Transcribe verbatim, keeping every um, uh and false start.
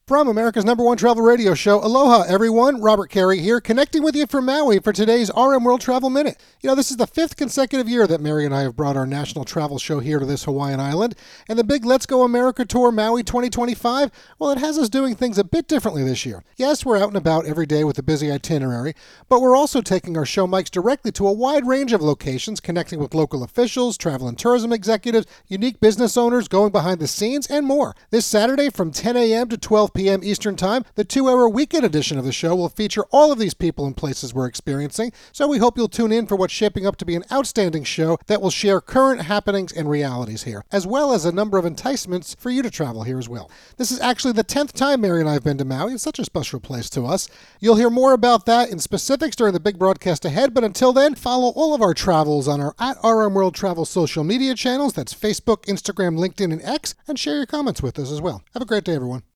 From America's number one travel radio show, aloha everyone, Robert Carey here, connecting with you from Maui for today's R M World Travel Minute. You know, this is the fifth consecutive year that Mary and I have brought our national travel show here to this Hawaiian island, and the big Let's Go America Tour Maui twenty twenty-five, well, it has us doing things a bit differently this year. Yes, we're out and about every day with a busy itinerary, but we're also taking our show mics directly to a wide range of locations, connecting with local officials, travel and tourism executives, unique business owners, going behind the scenes, and more. This Saturday from ten a.m. to twelve p.m. Eastern Time, the two-hour weekend edition of the show will feature all of these people and places we're experiencing, so we hope you'll tune in for what's shaping up to be an outstanding show that will share current happenings and realities here, as well as a number of enticements for you to travel here as well. This is actually the tenth time Mary and I have been to Maui. It's such a special place to us. You'll hear more about that in specifics during the big broadcast ahead, but until then, follow all of our travels on our at R M World Travel social media channels. That's Facebook, Instagram, LinkedIn, and X, and share your comments with us as well. Have a great day, everyone.